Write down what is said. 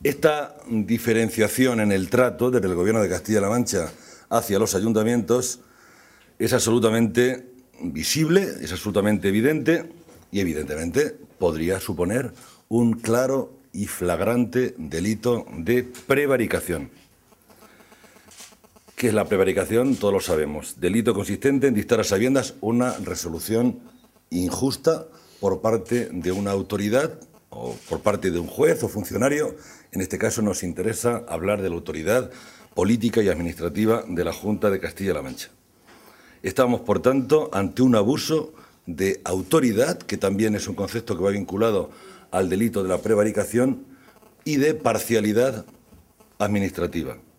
Esta diferenciación en el trato desde el Gobierno de Castilla-La Mancha hacia los ayuntamientos es absolutamente visible, es absolutamente evidente y, evidentemente, podría suponer un claro y flagrante delito de prevaricación. ¿Qué es la prevaricación? Todos lo sabemos. Delito consistente en dictar a sabiendas una resolución injusta por parte de una autoridad o por parte de un juez o funcionario. En este caso nos interesa hablar de la autoridad política y administrativa de la Junta de Castilla-La Mancha. Estamos, por tanto, ante un abuso de autoridad, que también es un concepto que va vinculado al delito de la prevaricación, y de parcialidad administrativa.